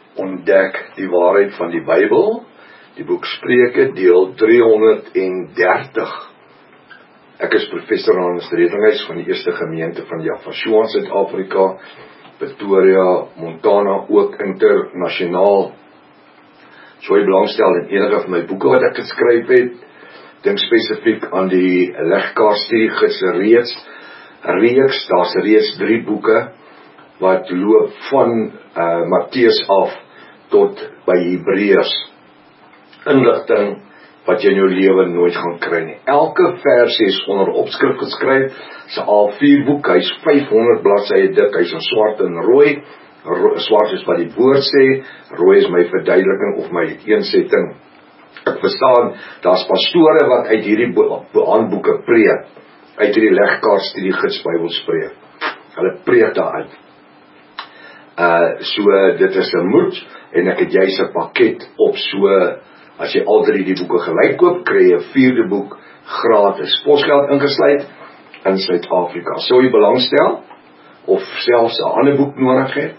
Ontdek die waarheid van die Bybel, die boek Spreuke, deel 330. Ek is professor Hans Redinghuis van die Eerste Gemeente van Jaffa in Suid-Afrika, Pretoria, Montana, ook internasionaal. So jy belangstel in enige van my boeke wat ek geskryf het, dink spesifiek aan die legkaartstudiegids reeks, daar's reeds 3 boeke, wat loop van Matteus af tot by Hebreërs. Inligting wat jy in jou lewe nooit gaan kry nie. Elke versie is onder opskrif geskryf, se A4 boek, hy is 500 bladsye dik, hy is in swart en rooi. Swart is wat die woord sê, rooi is my verduideliking of my uiteensetting. Ek verstaan, daar's pastore wat uit hierdie handboeke preek, uit hierdie legkaartstudiegids Bybel spreek. Hulle preek daaruit. So dit is 'n moed, en ek het juist 'n pakket op, so as jy al 3 die boeke gelyk koop, kry jy 'n 4de boek gratis, posgeld ingesluit in Suid-Afrika. Sou jy belangstel, of selfs 'n ander boek nodig het,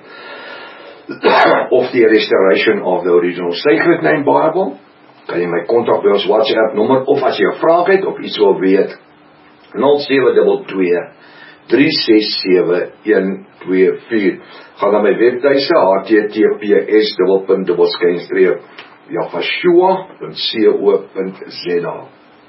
of die Restoration of the Original Sacred Name Bible, kan jy my kontak by ons WhatsApp nommer, of as jy 'n vraag het, of iets wil weet, 0722 367-124. Ga na my webtuise, https://jaffashua.co.za.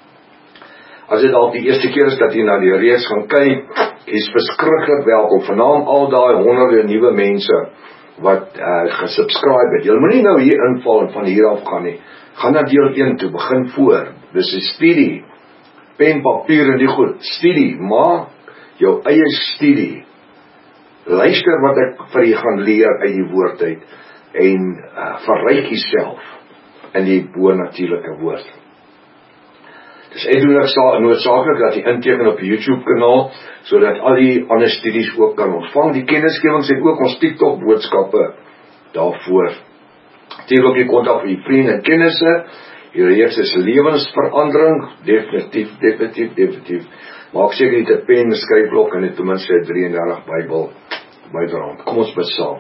As dit al die eerste keer is dat jy na die reeks gaan kyk, is verskriklik welkom. Vanaand al daai honderde nuwe mense wat gesubscribe het. Jy moet nie nou hier inval en van hier af gaan nie. Gaan na deel 1 toe, begin voor. Dis 'n studie. Pen, papier en die goed. Studie, maak jou eie studie. Luister wat ek vir jy gaan leer uit die woord uit, en verryk jouself in die bo-natuurlike woord. Dis noodsaaklik dat jy inteken op die YouTube kanaal, sodat al die ander studies ook kan ontvang. Die kennisgewings en ook ons TikTok boodskappe daarvoor. Stuur ook die kontak vir die vriende en kennisse. Die reeks is lewensverandering, definitief. Maak seker jy het 'n pen, 'n skryfblok en ten minste 33 Bybel byderhand. Kom ons bid saam.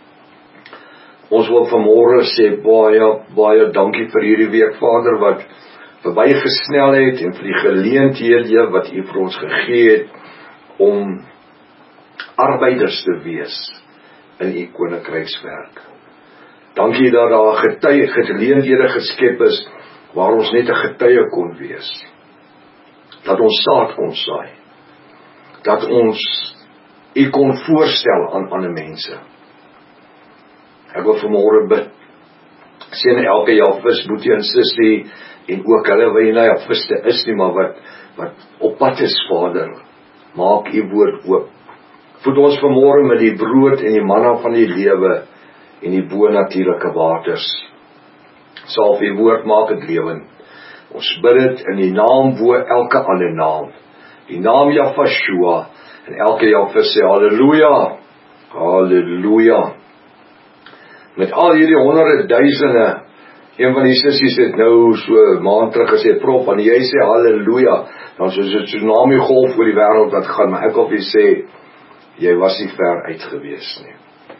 Ons wil vanmôre sê baie dankie vir hierdie week, Vader, wat verbygesnel het, en vir die geleenthede wat U vir ons gegee het om arbeiders te wees in U koninkrykswerk. Dankie dat daar geleenthede geskep is waar ons net 'n getuie kon wees. Dat ons saad kon saai. Dat ons U kon voorstel aan ander mense. Ek wil vanmôre bid. Seën elke Jafis, boetie en sussie, en ook hulle wat nie Jafiste is nie, maar wat op pad is, Vader. Maak U woord oop. Voed ons vanmôre met die brood en die manna van die lewe en die bo-natuurlike waters. Salf U woord, maak dit lewend. Ons bid dit in die naam bo elke ander naam. Die naam Jaffashua, en elke Jafis sê halleluja, halleluja. Met al hierdie honderde duisende, een van die sissies het nou so 'n maand terug gesê, prof, wanneer jy sê halleluja, dan soos 'n tsunami golf oor die wêreld wat gaan, maar ek wil vir sê, jy was nie ver uit gewees nie.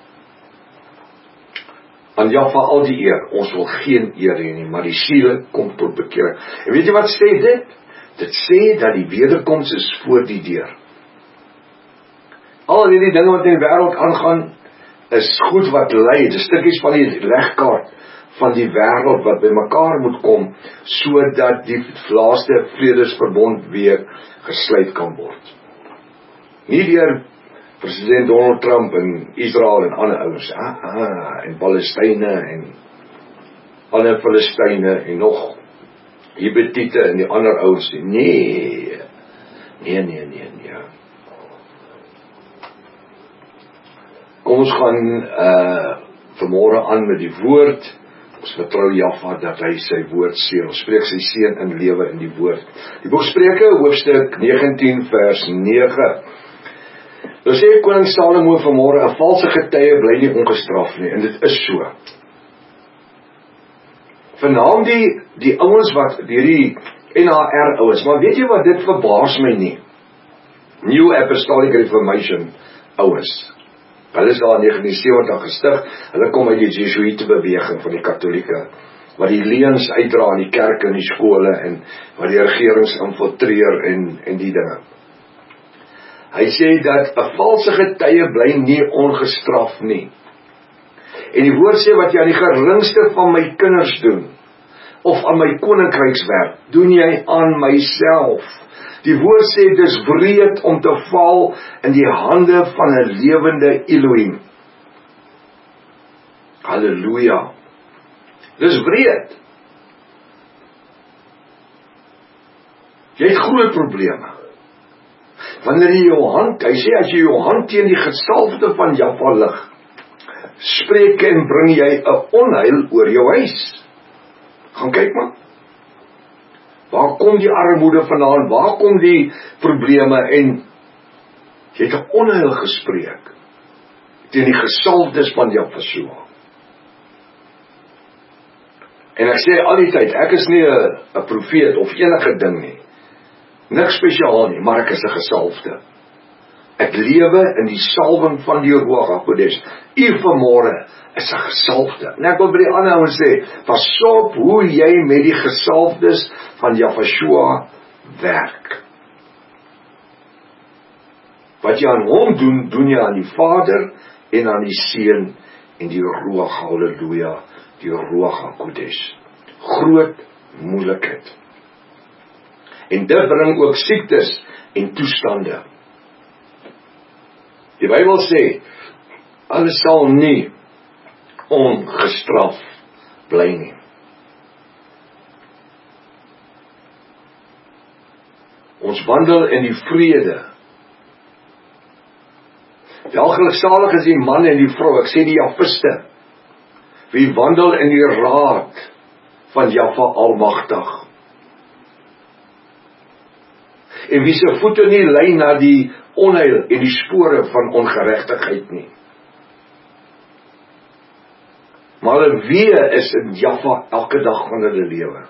Aan Jaffa al die eer, ons wil geen eer hê nie, maar die siele kom tot bekering. En weet jy wat sê dit? Dit sê dat die wederkoms is voor die deur. Al hierdie dinge wat in die wêreld aangaan, is goed wat lei, dis stukkies van die legkaart van die wêreld wat by mekaar moet kom, sodat die laaste vredesverbond weer gesluit kan word. Nie deur president Donald Trump en Israel en ander ouens, en Palestynë en ander Filistyne en nog Hibitite en die ander ouens, nee. Kom ons gaan vanmôre aan met die woord. Ons vertrou Jaffa dat hy sy woord seën. Ons spreek sy seën in lewe in die woord. Die boek Spreuke, hoofstuk 19 vers 9. Nou sê koning Salomo vanmôre, 'n valse getuie bly nie ongestraf nie, en dit is so. Vanaand die ouens wat hierdie NHR ouens, maar weet jy wat, dit verbaas my nie. New Apostolic Reformation ouens. Hulle is daar in 1970 gestig. Hulle kom uit die Jesuïte beweging van die Katolieke, wat die leuns uitdra in die kerke en die skole, en wat die regerings infiltreer en die dinge. Hy sê dat 'n valse getuie bly nie ongestraf nie. En die woord sê, wat jy aan die geringste van my kinders doen, of aan my koninkrykswerk, doen jy aan myself. Die woord sê, dis wreed om te val in die hande van 'n lewende Elohim. Halleluja. Dis wreed. Jy het groot probleme. Wanneer jy jou hand, hy sê, as jy jou hand teen die gesalfde van Jahwe lig, spreek en bring jy 'n onheil oor jou huis. Gaan kyk maar. Waar kom die armoede vandaan? Waar kom die probleme? En jy het 'n onheil gespreek teen die gesalfdes van Jahwe. En ek sê al die tyd, ek is nie 'n profeet of enige ding nie. Niks spesiaal nie, maar ek is 'n gesalfde. Ek lewe in die salwing van die Ruach HaKodesh. U vanmôre is 'n gesalfde. En ek wil by die ander ouens sê, pas op hoe jy met die gesalfdes van Jahwe werk. Wat jy aan hom doen, doen jy aan die Vader en aan die Seun en die Ruach, halleluja, die Ruach HaKodesh. Groot moeilikheid. En dit bring ook siektes en toestande. Die Bybel sê, hulle sal nie ongestraf bly nie. Ons wandel in die vrede. Welgeluksalig is die man en die vrou, ek sê die Jafiste, wie wandel in die raad van Jahwe Almagtig. En wie se voete nie lei na die onheil en die spore van ongeregtigheid nie. Maar hulle weë is in Jahwe elke dag van hulle lewe.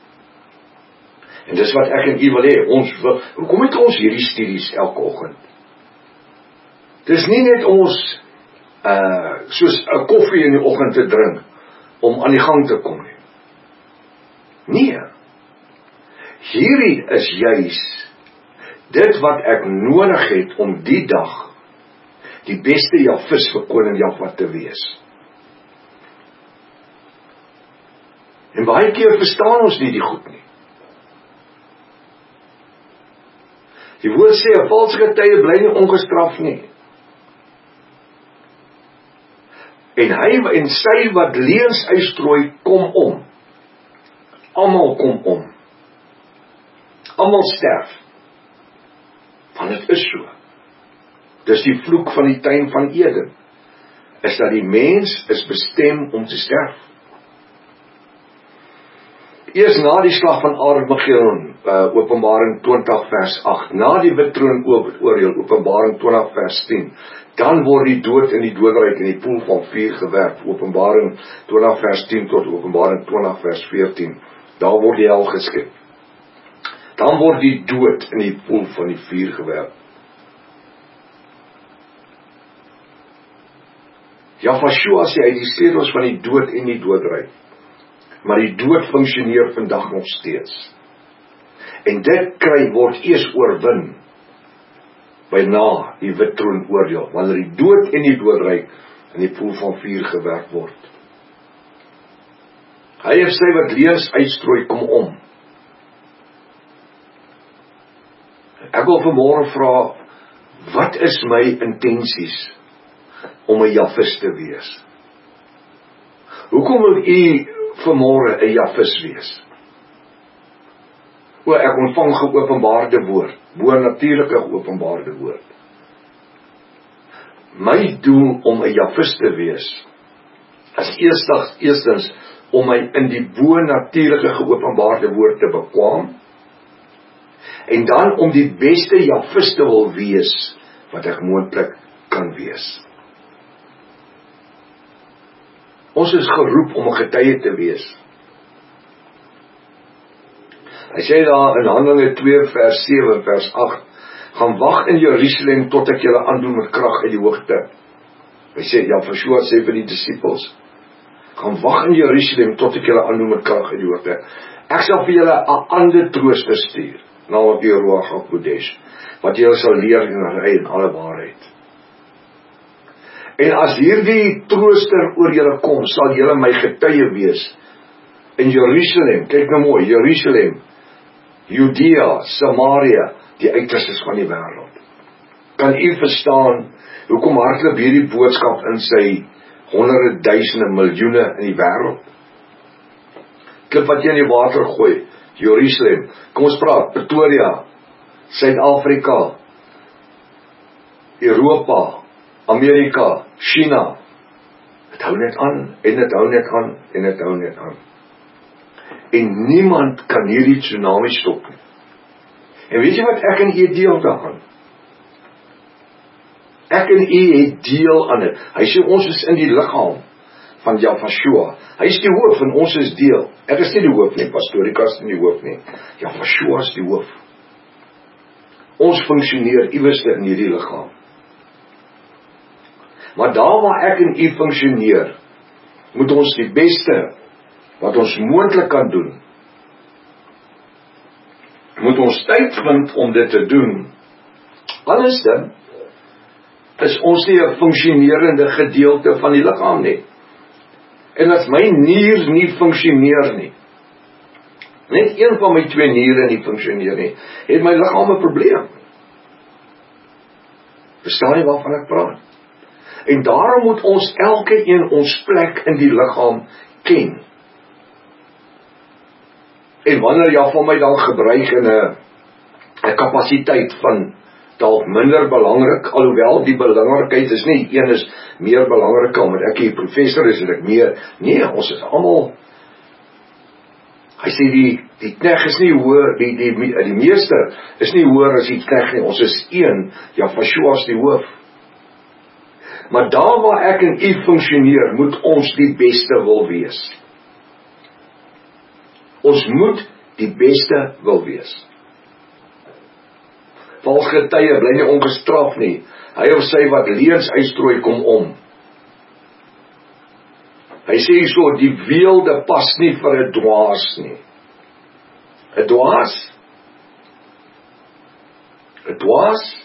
En dis wat ek en u wil hê. Hoekom het ons hierdie studies elke oggend? Dis nie net om ons soos 'n koffie in die oggend te drink om aan die gang te kom nie. Nee. Hierdie is juis dit wat ek nodig het om die dag die beste Jafis vir koning Jahwe te wees. En baie keer verstaan ons nie die goed nie. Die woord sê, 'n valse getuie bly nie ongestraf nie. En hy en sy wat leuns uitstrooi, kom om. Almal kom om. Almal sterf. Want dit is so. Dis die vloek van die tuin van Eden. Is dat die mens is bestem om te sterf. Eers na die slag van Armageddon, Openbaring 20 vers 8, na die wittroon oordeel, Openbaring 20 vers 10, dan word die dood in die doodryk in die poel van vuur gewerp, Openbaring 20 vers 10 tot Openbaring 20 vers 14, daar word die hel geskep. Dan word die dood in die poel van die vuur gewerp. Jahwe sê hy die sleutels van die dood en die doodryk. Maar die dood funksioneer vandag nog steeds. En dit word eers oorwin by na die wittroon oordeel, wanneer die dood en die doodryk in die poel van vuur gewerp word. Hy het sy wat leuns uitstrooi, kom om. Ek wil vanmôre vra, wat is my intensies om 'n Jafis te wees? Hoekom wil u vanmôre 'n Jafis wees? Ek ontvang geopenbaarde woord, bonatuurlike geopenbaarde woord. My doel om 'n Jafis te wees, is eerstens om my in die bonatuurlike geopenbaarde woord te bekwam, en dan om die beste Jafis te wil wees, wat ek moontlik kan wees. Ons is geroep om 'n getuie te wees. Hy sê daar in Handelinge 2 vers 7 vers 8, gaan wag in Jerusalem tot ek julle aandoen met krag uit die hoogte. Hy sê, Joshua sê vir die disippels, gaan wag in Jerusalem tot ek julle aandoen met krag uit die hoogte. Ek sal vir julle 'n ander trooster stuur, naamlik die Ruach HaKodesh, wat julle sal leer en ry in alle waarheid. En as hierdie trooster oor julle kom, sal julle my getuie wees in Jerusalem, kyk nou mooi, Jerusalem, Judea, Samaria, die uiterstes van die wêreld. Kan u verstaan hoekom hardloop hierdie boodskap in sy honderde duisende miljoene in die wêreld? Klip wat jy in die water gooi, Jerusalem, kom ons praat, Pretoria, Suid-Afrika, Europa, Amerika, China, het hou net aan, en het hou net aan, en het hou net aan. En niemand kan hierdie tsunami stop nie. En weet jy wat, ek en u deel daaraan. Ek en u het deel aan dit. Hy sê ons is in die liggaam van Joshua. Hy is die hoof en ons is deel. Ek is nie die hoof nie, Pastorika is nie die hoof nie. Joshua is die hoof. Ons funksioneer iewers in hierdie liggaam. Maar daar waar ek en u funksioneer, moet ons die beste wat ons moontlik kan doen, moet ons tyd vind om dit te doen. Anders dan is ons nie 'n funksionerende gedeelte van die liggaam nie. En as my nier nie funksioneer nie, net een van my 2 niere nie funksioneer nie, het my liggaam 'n probleem. Verstaan jy waarvan ek praat? En daarom moet ons elke een ons plek in die liggaam ken. En wanneer jy van my dan gebruik in 'n kapasiteit van dalk minder belangrik, alhoewel die belangrikheid is nie, een is meer belangrik, omdat ek hier professor is en ek meer, nee, ons is almal, hy sê die knegg is nie hoër, die meester is nie hoër as die knegg nie, ons is een, Joshua is die hoof. Maar daar waar ek en u funksioneer, moet ons die beste wil wees. Ons moet die beste wil wees. Vals getuie bly nie ongestraf nie. Hy of sy wat leuns uitstrooi kom om. Hy sê so, die weelde pas nie vir 'n dwaas nie. 'n dwaas? 'n dwaas?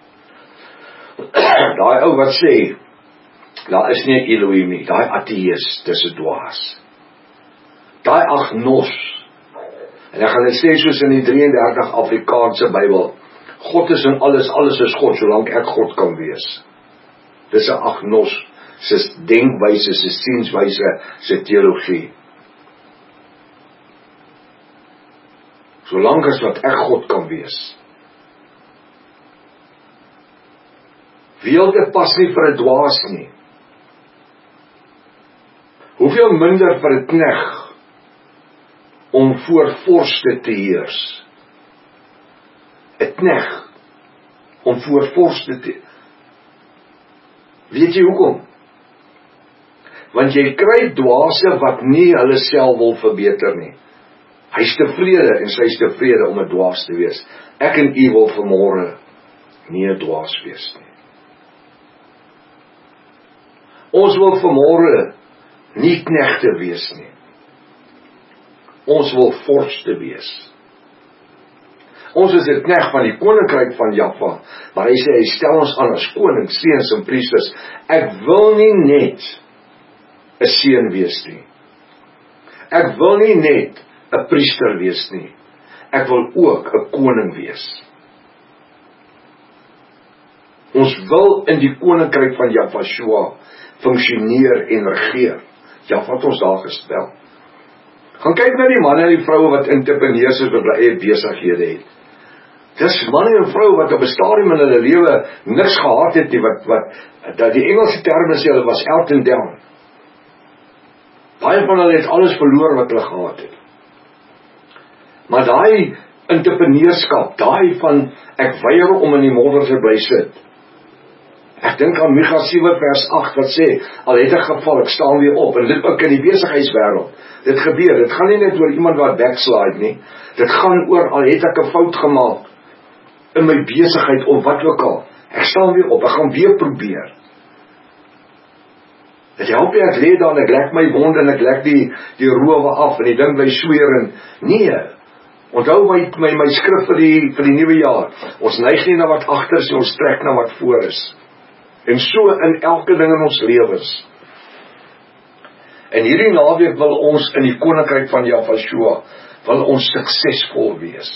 Daai ou wat sê, daar is nie Elohim nie, daai ateïs, dis 'n dwaas. Daai agnos, en ek gaan dit sê soos in die 33 Afrikaanse Bybel, God is in alles, alles is God, solank ek God kan wees. Dis 'n agnos, sy denkwyse, sy sienswyse, sy teologie. Solank as wat ek God kan wees. Weelde pas nie vir 'n dwaas nie. Hoeveel minder vir 'n knegg om voor vorste te heers. 'n knegg om voor vorste te... Weet jy hoekom? Want jy kry dwaase wat nie hulle self wil verbeter nie. Hy is tevrede en sy is tevrede om 'n dwaas te wees. Ek en u wil vanmôre nie 'n dwaas wees nie. Ons wil vanmôre nie knegte wees nie. Ons wil vorste wees. Ons is 'n knegg van die koninkryk van Jahwe, maar hy sê hy stel ons aan as konings, seuns en priesters. Ek wil nie net 'n seun wees nie. Ek wil nie net 'n priester wees nie. Ek wil ook 'n koning wees. Ons wil in die koninkryk van Joshua funksioneer en regeer. Jahwe het ons daar gestel. Gaan kyk na die manne en die vroue wat entrepreneurs is, wat hulle eie besighede het. Dis manne en vroue wat op 'n stadium in hulle lewe niks gehad het nie, wat die Engelse term sê, hulle was out and down. Baie van hulle het alles verloor wat hulle gehad het. Maar daai entrepreneurskap, daai van ek weier om in die modder te bly sit. Ek dink aan Micha 7 vers 8 wat sê, al het ek geval, ek staan weer op, en dit ook in die besigheidswêreld. Dit gebeur, dit gaan nie net oor iemand wat backslide nie, dit gaan oor, al het ek 'n fout gemaak in my besigheid of wat ook al, ek staan weer op, ek gaan weer probeer. Dit help nie, ek lê daar en ek lek my wonde en ek lek die rowe af en die ding bly sweer en nee. Onthou my skrif vir die nuwe jaar. Ons neig nie na wat agter is, ons trek na wat voor is. En so in elke ding in ons lewens. En hierdie naweek wil ons in die koninkryk van Jahweh, wil ons suksesvol wees.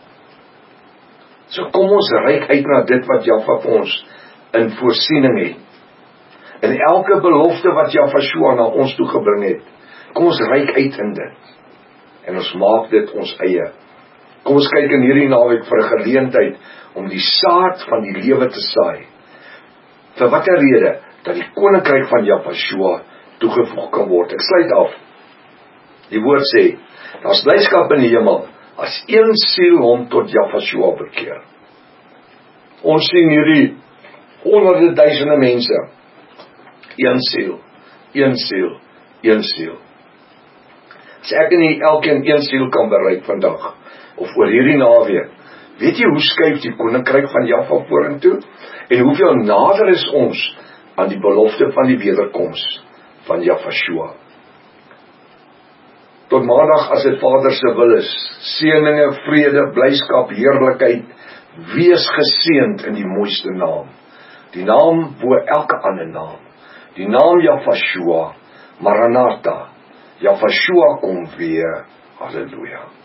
So kom ons reik uit na dit wat Jahweh vir ons in voorsiening het. En elke belofte wat Jahweh na ons toe gebring het, kom ons reik uit in dit. En ons maak dit ons eie. Kom ons kyk in hierdie naweek vir 'n geleentheid om die saad van die lewe te saai. Vir watter rede? Dat die koninkryk van Jahweh toegevoeg kan word. Ek sluit af. Die woord sê, daar's blydskap in die hemel as een siel hom tot Jahweh bekeer. Ons sien hierdie honderde duisende mense. Een siel, een siel, een siel. As ek nie elkeen een siel kan bereik vandag, of oor hierdie naweek, weet jy hoe skuif die koninkryk van Jahweh vorentoe? En hoeveel nader is ons aan die belofte van die wederkoms van Jahweh? Tot maandag as dit Vader se wil is, seëninge, vrede, blydskap, heerlikheid, wees geseënd in die mooiste naam. Die naam bo elke ander naam. Die naam Jahweh, Maranatha. Jahweh kom weer. Halleluja.